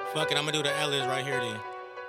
Fuck it, I'ma do the Ellis right here then.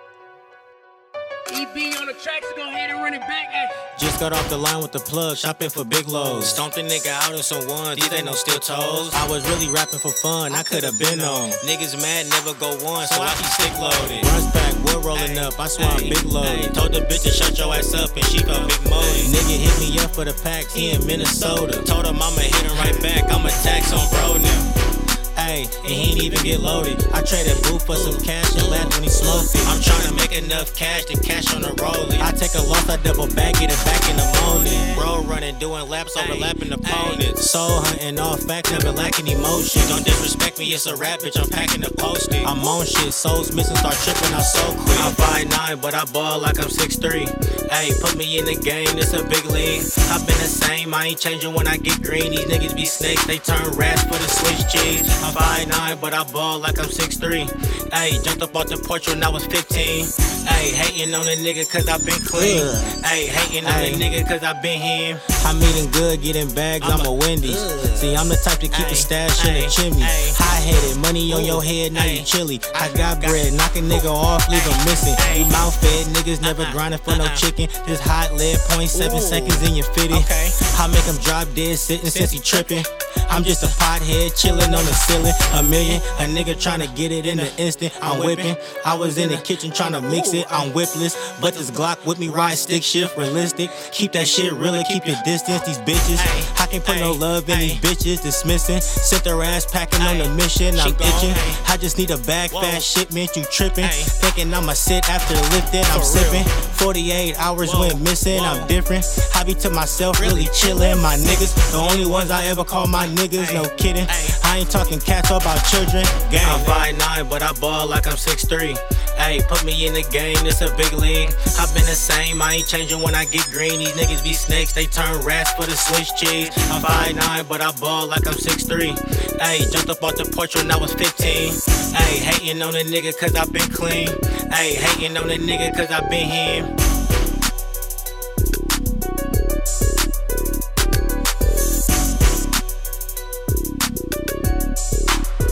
EB on the tracks, go ahead and run it back. Ay. Just got off the line with the plug, shopping for big loads. Stomped a nigga out in some ones, these ain't no steel toes. I was really rapping for fun, I could've been on. Niggas mad, never go one, so I be sick loaded. Runs back, wood rolling up, I swear I'm big loaded. Told the bitch to shut your ass up and she felt big molded. Nigga hit me up for the packs, he in Minnesota. Told him I'ma hit him right back, I'ma tax on bro now. Ayy, and he ain't even get loaded. I traded Boo for some cash and laughed when he smoked it. I'm tryna make enough cash to cash on the rollie. I take a loss, I double back, get it back in the morning. Road running, doing laps, overlapping opponents. Soul hunting, all facts, never lacking emotion. Don't disrespect me, it's a rap, bitch, I'm packing the post-it. I'm on shit, souls missing, start tripping out so quick. I'm 5'9", but I ball like I'm 6'3". Ayy, put me in the game, it's a big league. I've been the same, I ain't changing when I get green. These niggas be snakes, they turn rats for the Swiss cheese. I'm 5'9", but I ball like I'm 6'3". Ayy, jumped up off the porch when I was 15. Ayy, hating on a nigga cause I been clean. Ayy, hating on a nigga cause I been him. I'm eating good, getting bags, I'm a Wendy's. See, I'm the type to keep a stash in the chimney. High-headed, money on your head, now you chilly. I got bread, knock a nigga off, leave him missing. You mouth-fed, niggas never grinding for no chicken. Just hot lead, 0.7 seconds in your fitty. I make him drop dead sitting since he tripping. I'm just a pothead chillin' on the ceiling. A million, a nigga tryna get it in the instant. I'm whipping. I was in the kitchen tryna mix it. I'm whipless, but this Glock with me ride stick shift realistic. Keep that shit real and keep your distance. These bitches, I can't put no love in these bitches. Dismissing, sit their ass packing on the mission. I'm itching. I just need a bag fast shipment. You tripping? Thinking I'ma sit after lifting. I'm sipping. 48 hours went missing. I'm different. I be to myself really chillin'. My niggas, the only ones I ever call my niggas, no kidding. I ain't talking cats about children. I'm 5'9", but I ball like I'm 6'3". Ayy, put me in the game, it's a big league. I've been the same, I ain't changing when I get green. These niggas be snakes, they turn rats for the Swiss cheese. I'm 5'9", but I ball like I'm 6'3". Ayy, jumped up off the porch when I was 15. Ayy, hating on a nigga cause I been clean. Ayy, hating on a nigga cause I been him.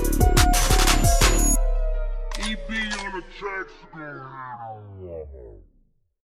EB on the tracks.